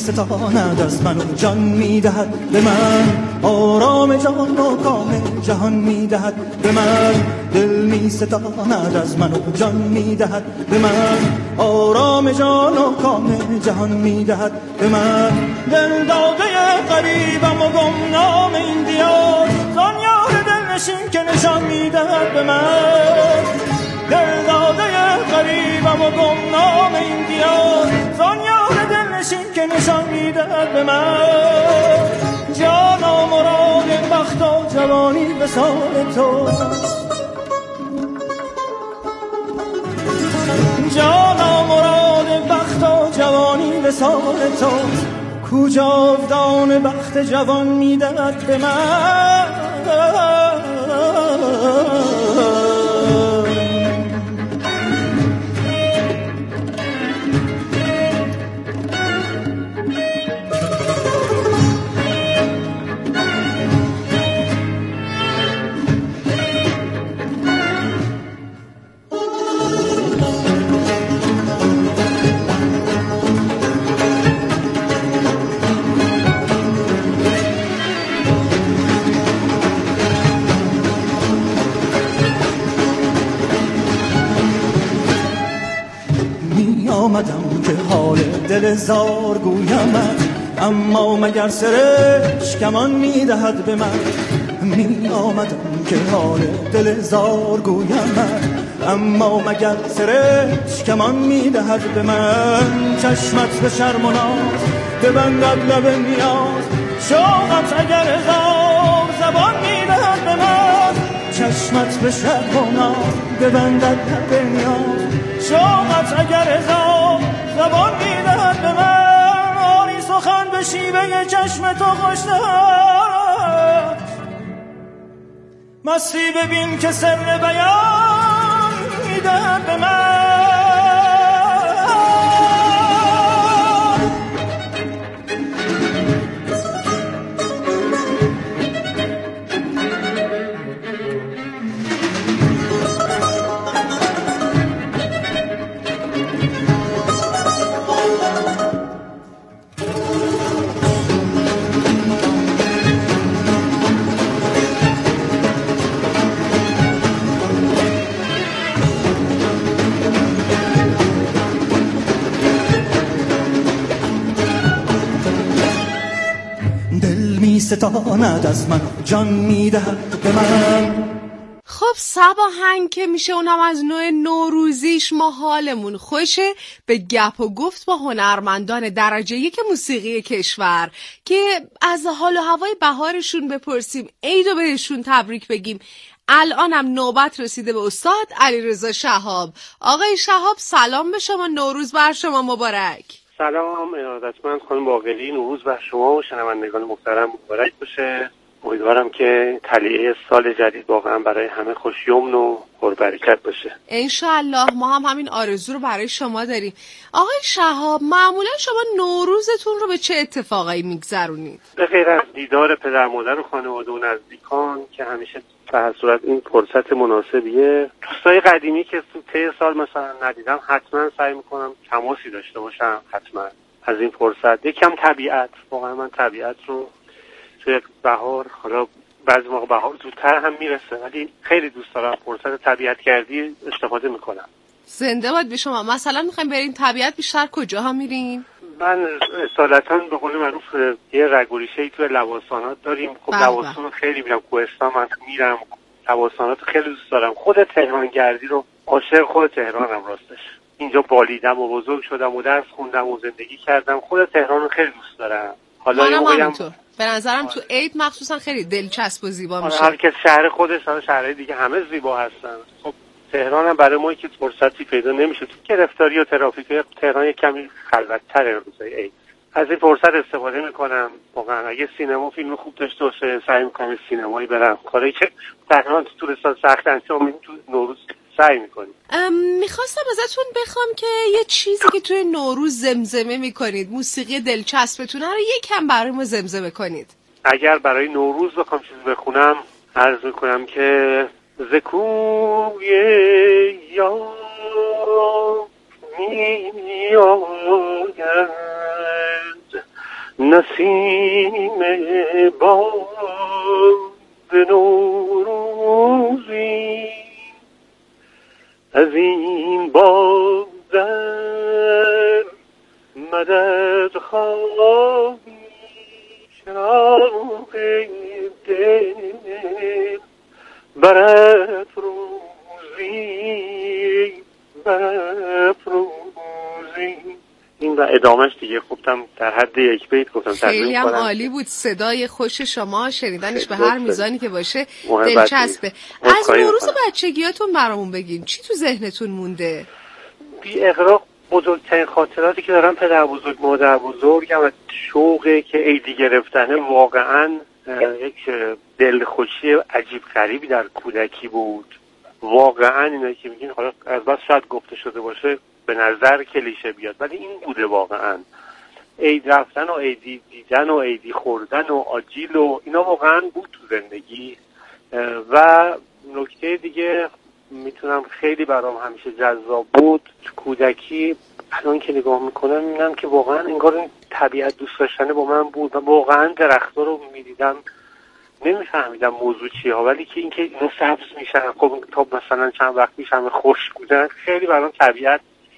ستاند از من و جان میدهد به من، آرام جان و کام جهان میدهد به من. دل می ستاند از من و جان میدهد به من، آرام جان و کام جهان میدهد به من. دل داده غریبم و گمنام این دیار، زان یار دل نشین که نشان میدهد به من. دل داده غریبم و گمنام این دیار، زان یار دل نشین که نشان میدهد به من. جانا مراد بخت و جوانی به سال تو، جانا مراد بخت و جوانی به سال تو. کو جاودان بخت جوان میدهد به من. آمدم که حال دل زار گویمت، اما مگر سرش کمان میدهد به من. می آمدم که حال دل زار گویمت، اما مگر سرش کمان میدهد به من. چشمت به شرم و ناز ببندد لب نیاز، شوقت اگر هزار زبان میدهد به من. چشمت به شرم و ناز ببندد لب نیاز، شوقت اگر هزار زبان میدهد به من. آری سخن به شیوه چشم تو خوش‌تر، مستی ببین که سر بیان میدهد به من. ستاند از من جان میدهد به من. خب صباهنگ که میشه اونم از نوع نوروزیش، ما حالمون خوشه به گپ و گفت با هنرمندان درجه یک موسیقی کشور که از حال و هوای بهارشون بپرسیم، عیدو بهشون تبریک بگیم. الانم نوبت رسیده به استاد علیرضا شهاب. آقای شهاب سلام به شما، نوروز بر شما مبارک. سلام ارادتمند خانم باقری، نوروز بر شما و شنوندگان محترم مبارک باشه. امیدوارم که طلعه سال جدید واقعا برای همه خوشیمن و پربرکت باشه. انشالله، ما هم همین آرزو رو برای شما داریم. آقای شهاب، معمولا شما نوروزتون رو به چه اتفاقایی میگذرونید؟ به غیر از دیدار پدر مادر و خانواده و نزدیکان که همیشه به هر صورت این فرصت مناسبیه، دوستای قدیمی که تو طی سال مثلا ندیدم حتما سعی میکنم تماسی داشته باشم. حتما از این فرصت یکم طبیعت، واقعا من طبیعت رو توی بهار، حالا بعضی موقع بهار زودتر هم میرسه ولی خیلی دوست دارم فرصت طبیعتگردی استفاده میکنم. زنده باد به شما. مثلا میخوایم برین طبیعت، بیشتر کجا ها میرین؟ من اصالتا به قول معروف یه رگ و ریشه‌ای توی لواسانات داریم. خب لواسان خیلی میرم، کوهستان من میرم، لواسانات خیلی دوست دارم. خود تهران گردی رو عاشق خود تهرانم راستش. اینجا بالیدم و بزرگ شدم و درس خوندم و زندگی کردم. خود تهران رو خیلی دوست دارم. حالا همینطور به نظرم تو عید مخصوصا خیلی دلچسب و زیبا میشه. هر کس شهر خودش، شهرهای دیگه همه زیبا هستن. خب تهران هم برای ما که فرصتی پیدا نمیشه، تو گرفتاری و ترافیک تهران یک کمی خلوت‌تره روزای عید. از این فرصت استفاده میکنم. واقعا اگه سینما فیلم خوب داشته باشه سعی میکنم سینمایی برم. کاری که تهران تو طول سال سخت انجام میدیم تو نوروز سعی میکنیم. میخواستم ازتون بخوام که یه چیزی که توی نوروز زمزمه میکنید، موسیقی دلچسبتون رو یکم برای ما زمزمه کنید. اگر برای نوروز بخوام چیزی بخونم، عرض میکنم که ز کوی یار میآید نسیم باد نوروزی از این باد در مدد خواهی چراغ دل برافروزی. این و ادامهش دیگه گفتم در حد یک بیت گفتم. خیلی هم عالی بود. صدای خوش شما شنیدنش به هر میزانی که باشه دلچسبه. از نوروز بچگیاتون برامون بگین، چی تو ذهنتون مونده؟ بی اغراق بزرگترین خاطراتی که دارم پدر بزرگ مادر بزرگم و شوقی که عیدی گرفتنه واقعا یک دلخوشی عجیب غریبی در کودکی بود. واقعا اینا که میگین حالا از بس شاید گفته شده باشه به نظر کلیشه بیاد، ولی این بوده واقعا. عید رفتن و عیدی دیدن و عیدی خوردن و آجیل و اینا واقعا بود تو زندگی. و نکته دیگه میتونم خیلی برام همیشه جذاب بود تو کودکی، الان که نگاه میکنم میبینم که واقعا انگار این طبیعت دوست داشتنه با من بود و واقعا درخت‌ها رو میدیدم نمیفهمیدم موضوع چیه ها، ولی که اینکه اینا سبز میشن خب تا مثلا چند وقت پیش همه خشک بودن، خیلی برام طبیعت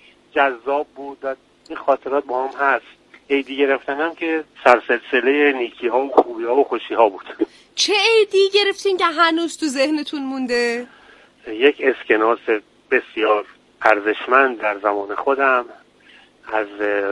جذاب بود و این خاطرات با هم هست. عیدی گرفتنم که سرسلسله نیکی ها و خوبی ها و خوشی ها بود. چه عیدی گرفتین که هنوز تو ذهنتون مونده؟ یک اسکناس بسیار ارزشمند در زمان خودم از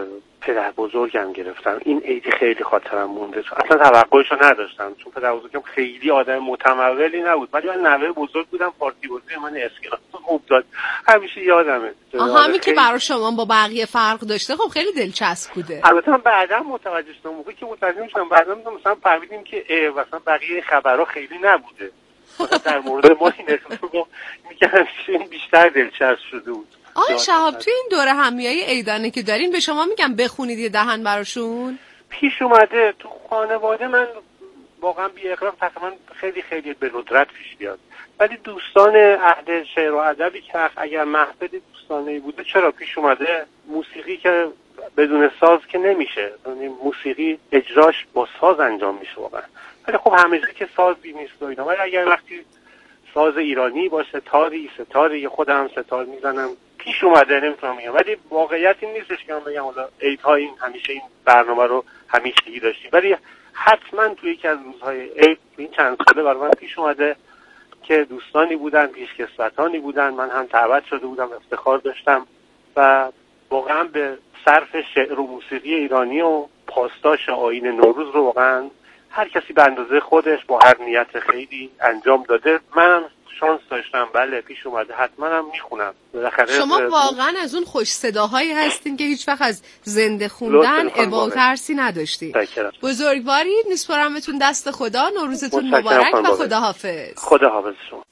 پدر بزرگم گرفتم. این عیدی خیلی خاطرم مونده، اصلا توقعشو نداشتم چون پدر بزرگم خیلی آدم متمولی نبود، ولی من نوه بزرگ بودم، پارتی بازی من اسکناس خوب داد، همیشه یادمه. همین که برای شما با بقیه فرق داشته خب خیلی دلچسب بوده. البته من بعدا متوجه شدم، موقعی که متوجه شدم بعدا مثلا فهمیدیم که مثلا بقیه خبرها خیلی نبوده، مثلا در مورد ما این اتفاقا میگن بیشتر دلچسب شده بود. آقای شهاب توی این دوره همیایی عیدانه که دارین به شما میگم بخونید یه دهن براشون؟ پیش اومده تو خانواده من واقعا بی اغراق تقریبا خیلی به ندرت پیش بیاد، ولی دوستان اهل شعر و ادبی که اگر محفل دوستانه‌ای بوده چرا پیش اومده. موسیقی که بدون ساز که نمیشه، یعنی موسیقی اجراش با ساز انجام میشه واقعا، ولی خب همیشه که سازی نیست و اینا، ولی اگر وقتی ساز ایرانی باشه، ستاری خودم هم ستار میزنم، پیش اومده نمیتونم بگم، ولی واقعیت این نیستش که من بگم حالا عیدها این همیشه این برنامه رو همیشگی داشتیم، ولی حتما توی یکی از روزهای عید این چند ساله برای من پیش اومده که دوستانی بودن، پیشکسوتانی بودن، من هم دعوت شده بودم، افتخار داشتم و واقعا به صرف شعر و موسیقی ایرانی و پاسداش آیین نوروز رو واقعا هر کسی به اندازه خودش با هر نیت خیلی انجام داده. من شانس داشتم، بله پیش اومده، حتما هم میخونم. شما واقعا از اون خوش صداهایی هستین که هیچ وقت از زنده خوندن ابا و ترسی نداشتین. بزرگوارید، میسپارمتون دست خدا، نوروزتون مبارک و خداحافظ. خداحافظ شما.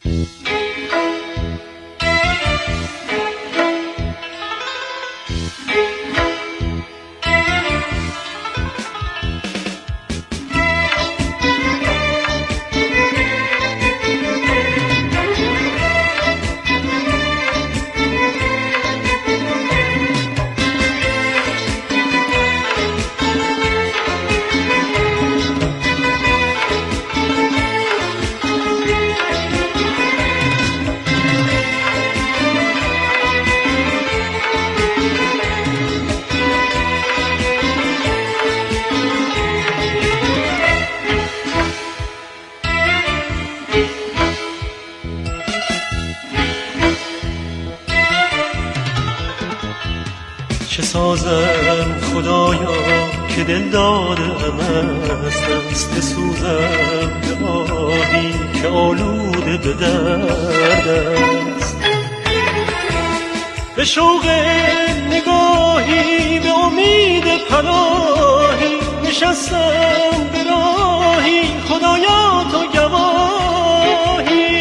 چه سازم خدایا که دل دادم از دست سوزم به آبی که آلوده به درد است، به شوق نگاهی به امید پناهی نشستم به راهی خدایا تو گواهی.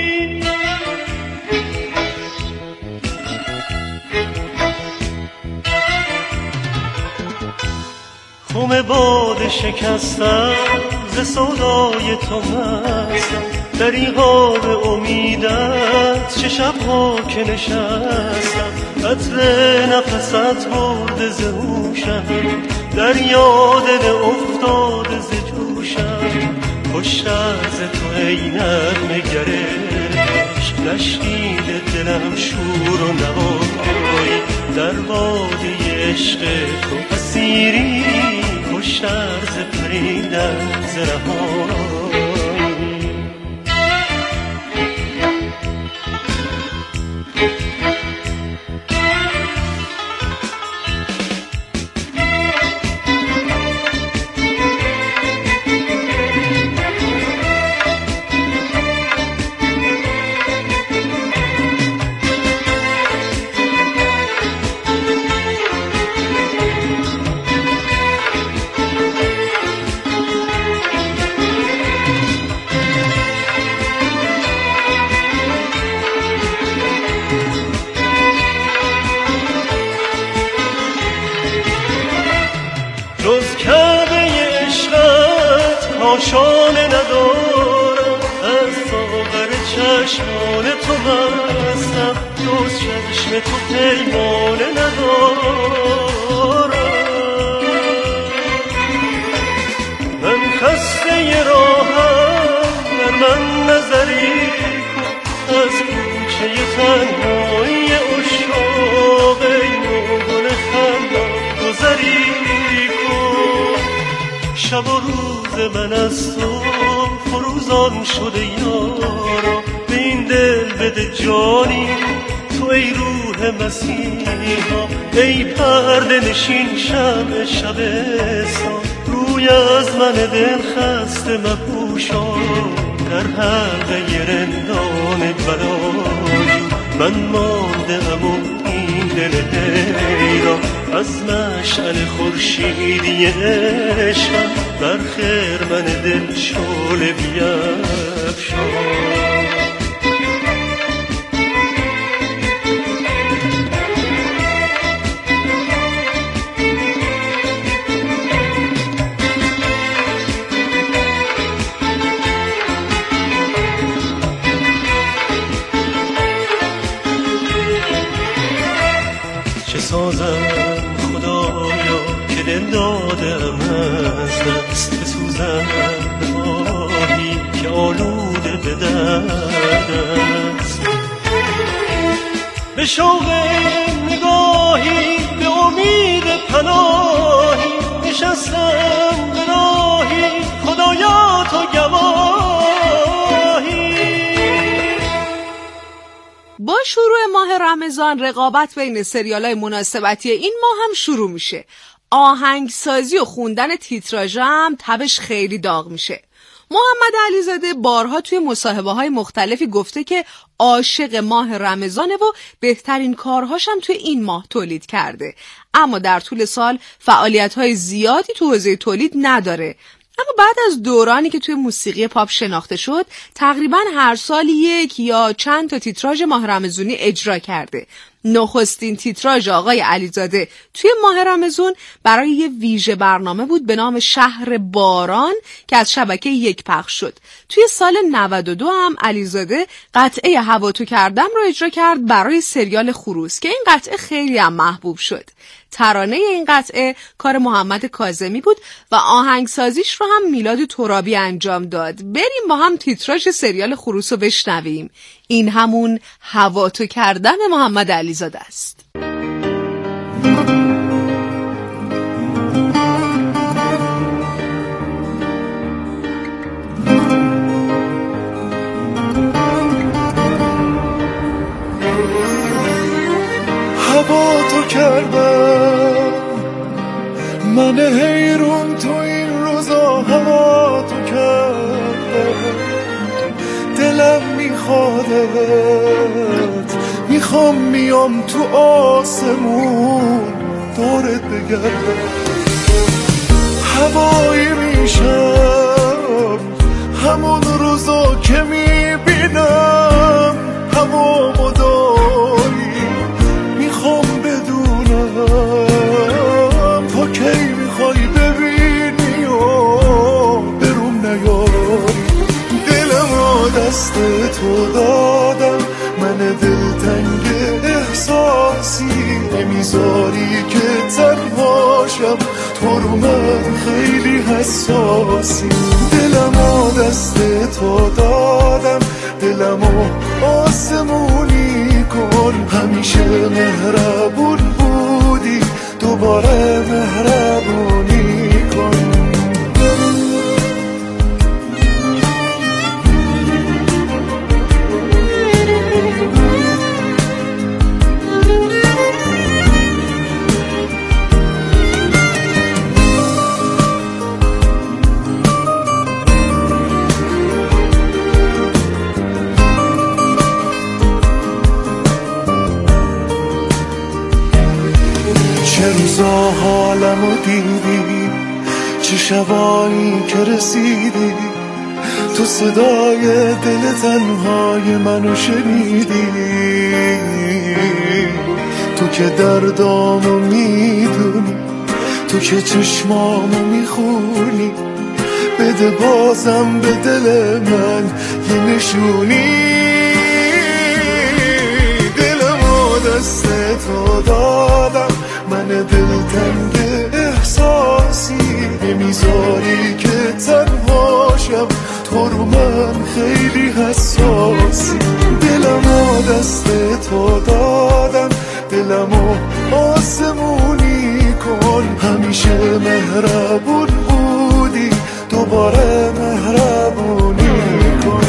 خم باد شکستم ز سودای تو مستم، دریغا به امیدت چه شبها که نشستم، عطر نفست برده ز هوشم، دریا دل افتاده ز جوشم. خوش از تو ای نغمه گرش، نشنیده دلم شور و نوایی. در وادی عشق تو اسیری، خوشتر ز پریدن ز رهایی. جز کعبه عشقت کاشانه ندارم، از ساغر چشمان تو مستم. جز چشم تو پیمانه ندارم، من خسته راهم، بر من نظری کن از کوچه تنهایی عشاق. ای نوگل خندان گذری، شب و روز من از تو فروزان شده یارا. به این دل بده جانی تو ای روح مسیحا. ای پرده نشین شمع شبستان، روی از من دل خسته مپوشا. در حلقه رندان بلاجو من مانده ام و این دل حیران. از مشعل خورشیدی عشقم، بر خرمن دل شعله بیفشان. چه سازم خدایا که دل دادم از دست، بسوزم آهی که آلوده به درد است. به شوق نگاهی به امید پناهی، نشستم به راهی خدایا تو گواهی. با شروع ماه رمضان رقابت بین سریال‌های مناسبتی این ماه هم شروع میشه. آهنگسازی و خوندن تیتراژ هم تبش خیلی داغ میشه. محمد علیزاده بارها توی مصاحبه‌های مختلفی گفته که عاشق ماه رمضانه و بهترین کارهاش هم توی این ماه تولید کرده، اما در طول سال فعالیت‌های زیادی تو حوزه تولید نداره. اما بعد از دورانی که توی موسیقی پاپ شناخته شد، تقریباً هر سال یک یا چند تا تیتراژ ماه رمضانی اجرا کرده. نخستین تیتراژ آقای علیزاده توی ماه رمضان برای یه ویژه برنامه بود به نام شهر باران که از شبکه یک پخش شد. توی سال 92 هم علیزاده قطعه هوا تو کردم رو اجرا کرد برای سریال خروس که این قطعه خیلی هم محبوب شد. ترانه این قطعه کار محمد کاظمی بود و آهنگسازیش رو هم میلاد ترابی انجام داد. بریم با هم تیتراژ سریال خروس رو بشنویم. این همون هوا تو کردم محمد علیزاده است. هوا تو کردم من حیرون، تو این روزا هوا تو کردم. دلم میخوادت، میخوام میام تو آسمون دورت بگردم. هوایی میشم همون روزا که میبینم هوا مداری. میخوام بدونم تا کی میخوای ببینی و بروم نیاری. دلم رو دست تو دادم، من دلتنگ احساسی نمیذاری که تنهاشم، تو رو من خیلی حساسی. دلمو دست تو دادم، دلمو آسمونی کن، همیشه مهربون بودی، دوباره مهربونی کن. چه روزا حالمو دیدی، چه شبایی که رسیدی، تو صدای دل تنهای منو شنیدی، تو که دردامو میدونی، تو که چشمامو میخونی، بده بازم به دل من یه نشونی. دلمو دست تو دادم، من دلتنگ احساسی نمیذاری که تنهاشم، تو رو من خیلی حساسی. دلمو دست تو دادم، دلمو آسمونی کن، همیشه مهربون بودی، دوباره مهربونی کن.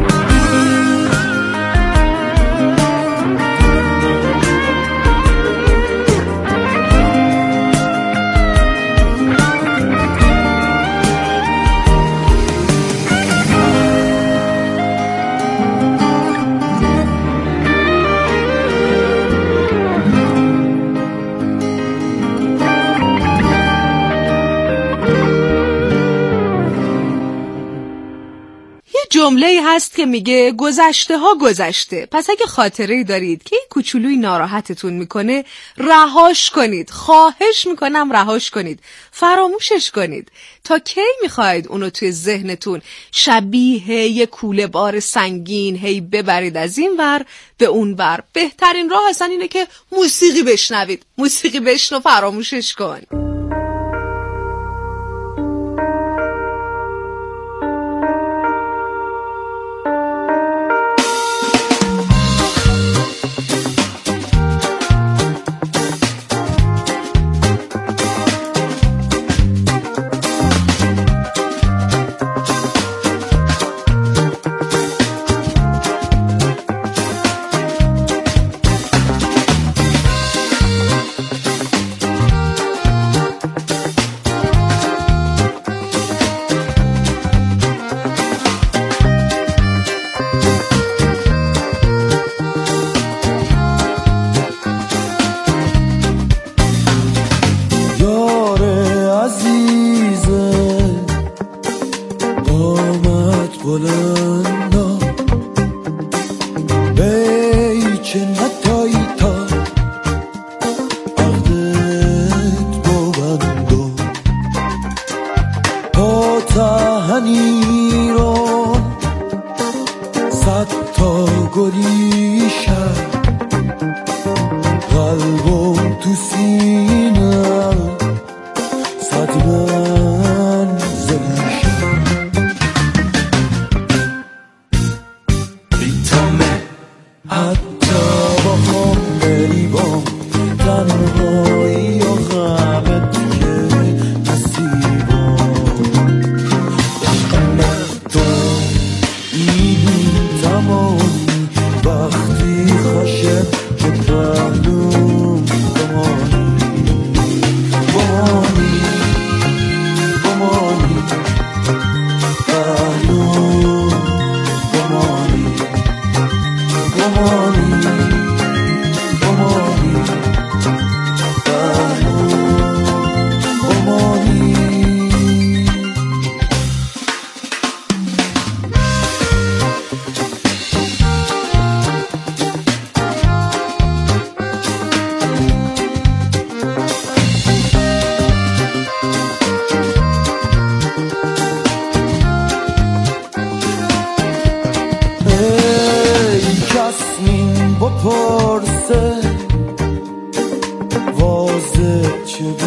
جمله هست که میگه گذشته ها گذشته. پس اگه خاطره‌ای دارید که این کوچولوی ناراحتتون میکنه، رهاش کنید. خواهش میکنم رهاش کنید. فراموشش کنید. تا کی میخواید اونو توی ذهنتون شبیه یه کوله بار سنگین هی ببرید از این ور به اون ور؟ بهترین راه اصلا اینه که موسیقی بشنوید. موسیقی بشنو، فراموشش کن.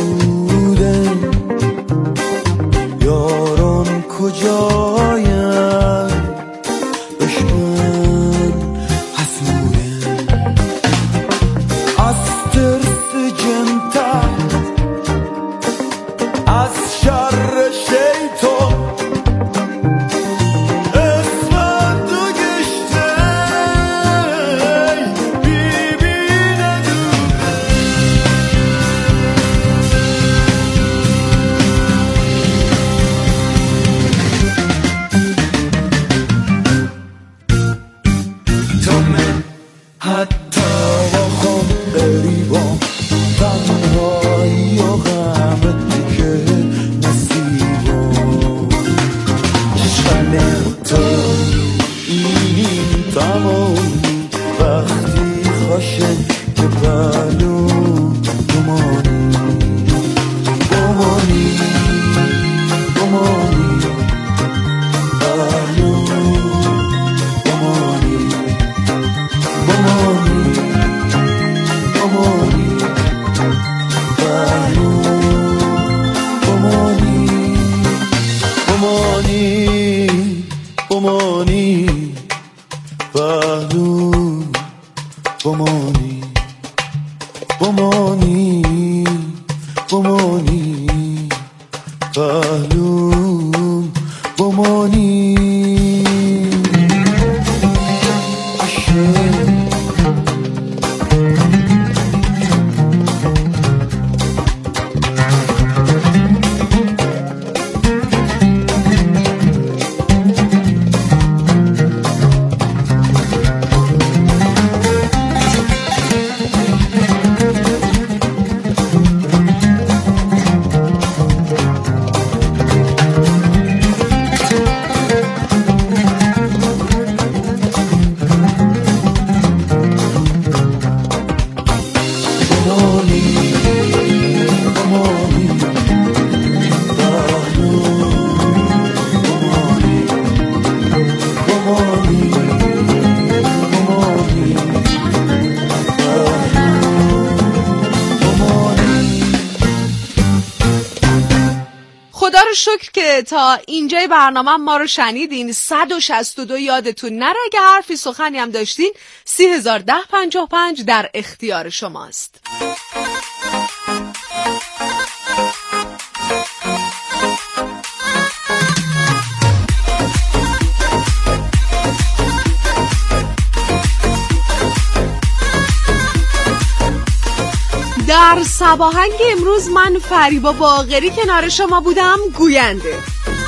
حسودن یاران کجاین بشمن حسودن از ترس جنتر از شر شیطان شکر که تا اینجای برنامه ما رو شنیدین. 162 یادتون نره، اگه حرفی سخنی هم داشتین 301055 در اختیار شماست. در صباهنگ امروز من فریبا باقری کنار شما بودم، گوینده.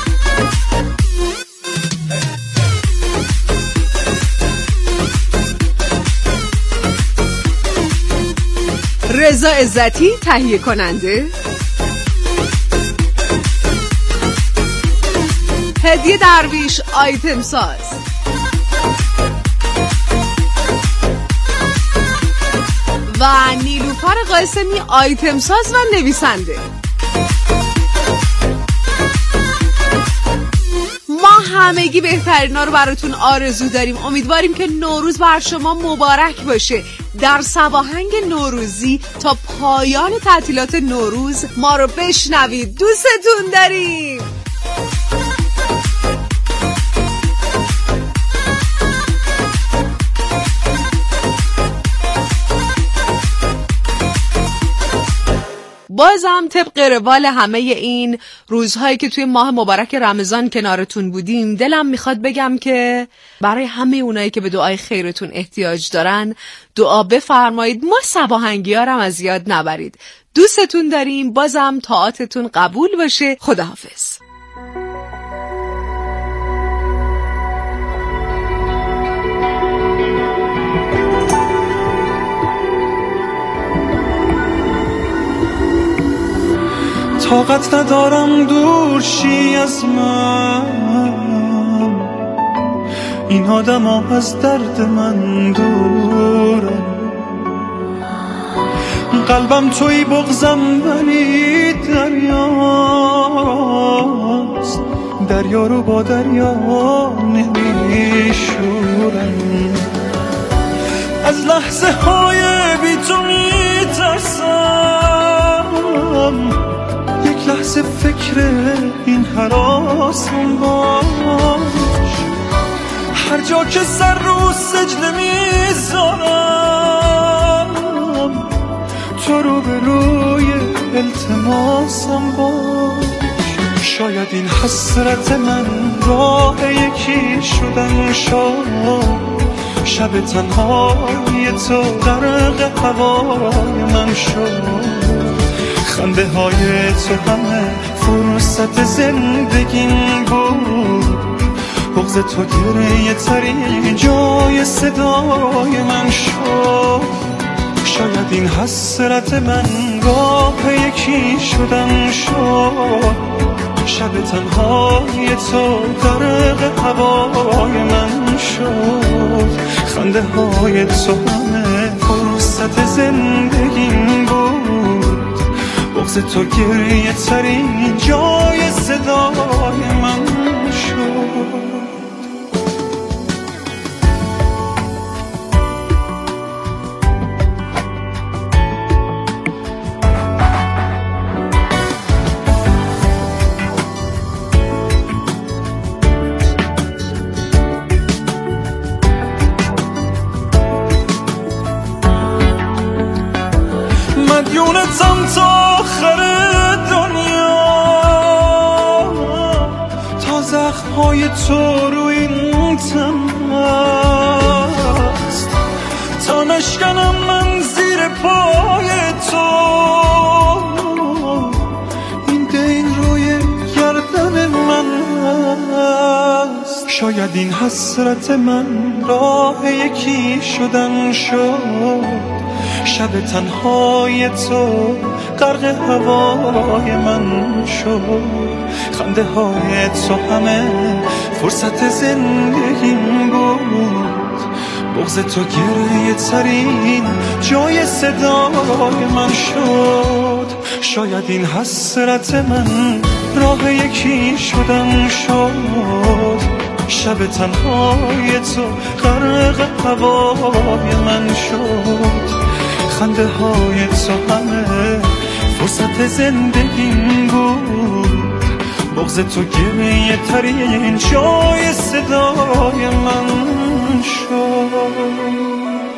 رضا عزتی تهیه کننده، هدیه درویش آیتم ساز، و نیلوفر قاسمی آیتم ساز و نویسنده. ما همگی بهترینا رو براتون آرزو داریم. امیدواریم که نوروز بر شما مبارک باشه. در صباهنگ نوروزی تا پایان تعطیلات نوروز ما رو بشنوید. دوستتون داریم. بازم طبق روال همه این روزهایی که توی ماه مبارک رمضان کنارتون بودیم، دلم میخواد بگم که برای همه اونایی که به دعای خیرتون احتیاج دارن دعا بفرمایید. ما صباهنگی‌ها رو از یاد نبرید. دوستتون داریم. بازم طاعتتون قبول باشه. خداحافظ. طاقت ندارم دور شی از من، این آدم ها از درد من دورن. قلبم توی بغزم ولی دریاست، دریا رو با دریا نمیشورن. از لحظه های بی تو میترسم، یک لحظه فکر این هراسم باش. هر جا که سر رو سجده میذارم تو رو به روی التماسم باش. شاید این حسرت من راه یکی شدن شد، شب تنهای تو غرق هوای من شد. خنده های تو همه فرصت زندگیم بود، بغض تو گریه ترین جای صدای من شد. شاید این حسرت من راه یکی شدن شد، شب تنهای تو غرق هوای من شد. خنده های تو همه فرصت زندگیم بود، بغض تو گریه ترین جای صدای من شد. مدیونتم تا آخر دنیا، تا زخم‌های تو روی این تن است، تا نشکنم من زیر پای تو این دین روی گردن من است. شاید این حسرت من راه یکی شدن شد، شب تنهای تو غرق هوای من شد. خنده های تو همه فرصت زندگیم بود، بغض تو گریه ترین جای صدای من شد. شاید این حسرت من راه یکی شدن شد، شب تنهای تو غرق هوای من شد. خنده های تو همه فرصت زندگیم بود، بغض تو گریه ترین جای صدای من شد.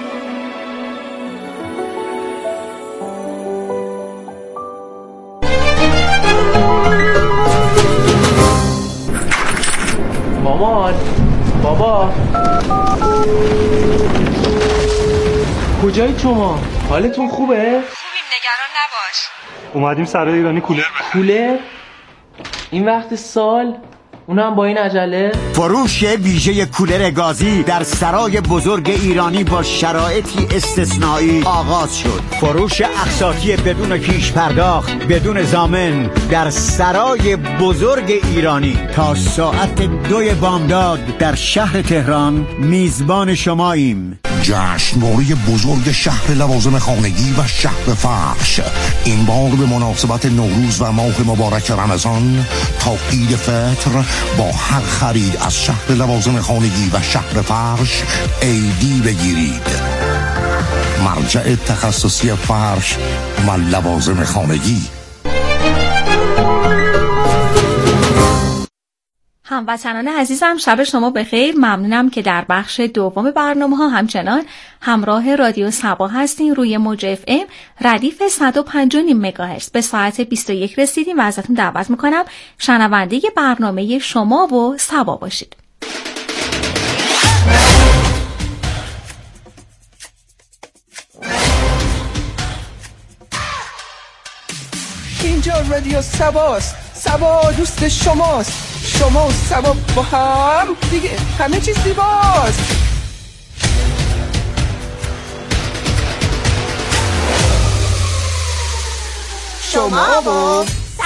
مامان، بابا، کجایی شما؟ حالتون خوبه؟ خوبیم، نگران نباش. اومدیم سرای ایرانی کولر بخریم. کولر؟ این وقت سال؟ اونم با این عجله؟ فروش ویژه کولر گازی در سرای بزرگ ایرانی با شرایطی استثنایی آغاز شد. فروش اقساطی بدون پیش پرداخت، بدون ضامن در سرای بزرگ ایرانی تا ساعت 2 بامداد در شهر تهران میزبان شماییم. جشنواره بزرگ شهر لوازم خانگی و شهر فرش این بار به مناسبت نوروز و ماه مبارک رمضان تا عید فطر با هر خرید از شهر لوازم خانگی و شهر فرش ایدی بگیرید. مرجع تخصصی فرش و لوازم خانگی. هموطنان عزیزم، شب شما بخیر. ممنونم که در بخش دوم برنامه ها همچنان همراه رادیو صبا هستین. روی موج FM ردیف 105.9 مگاهرتز به ساعت 21 رسیدیم و ازتون دعوت میکنم شنونده برنامه شما و صبا باشید. اینجا رادیو صباست. صبا دوست شماست. شما و صبا با هم دیگه همه چیز زیباست. شما و